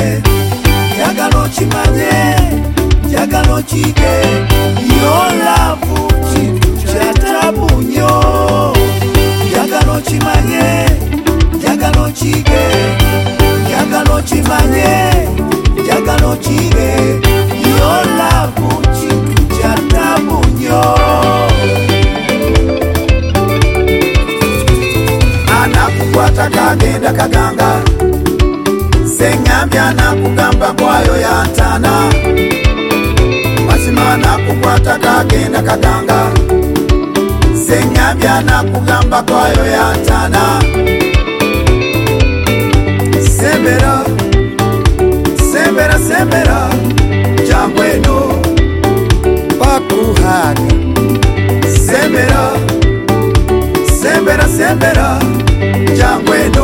Njagala okimanye, njagala okige, your love kintu kya taabu nnyo. Njagala okimanye, njagala okige, njagala okimanye, njagala okige, your love kintu kya taabu nnyo. Anakukwata kagenda kaganga, sengambya nakugamba kwayo yantana. Mazima nakukwata kagenda kaganga, sengambya nakugamba kwayo yantana. Sembera, sembera, sembera, jangu eno bakuhaga. Sembera, sembera, sembera, jangu eno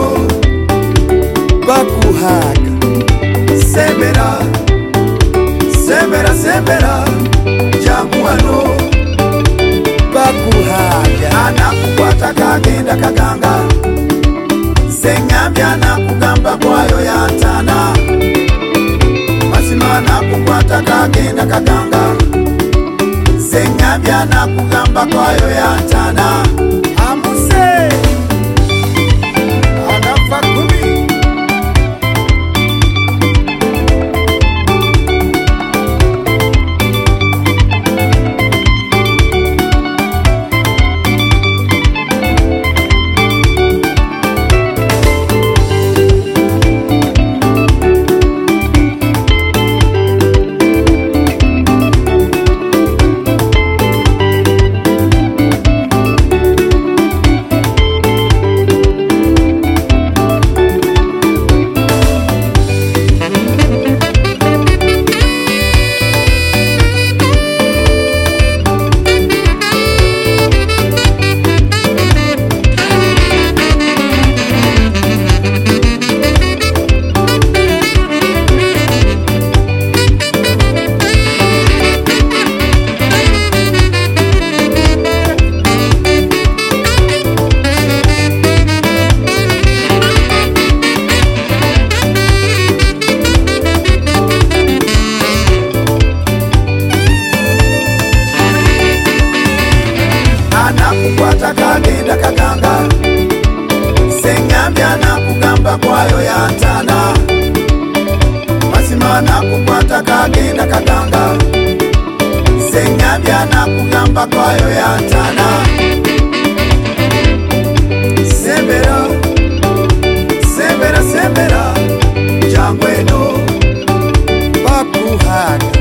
bakuhaga. Sembera, sembera, sembera, jangu wano bakuhaga. Anakukwata kagenda kaganga, sengambya nakugamba kwayo yantana. Mazima nakukwata kagenda kaganga, sengambya nakugamba kwayo yantana. Amuse anafa kubi. Anakukwata kagenda kaganga, sengambya nakugamba kwayo yantana. Mazima nakukwata kagenda kaganga, sengambya nakugamba kwayo yantana. Sembera, sembera, sembera, jangu eno bakuhaga.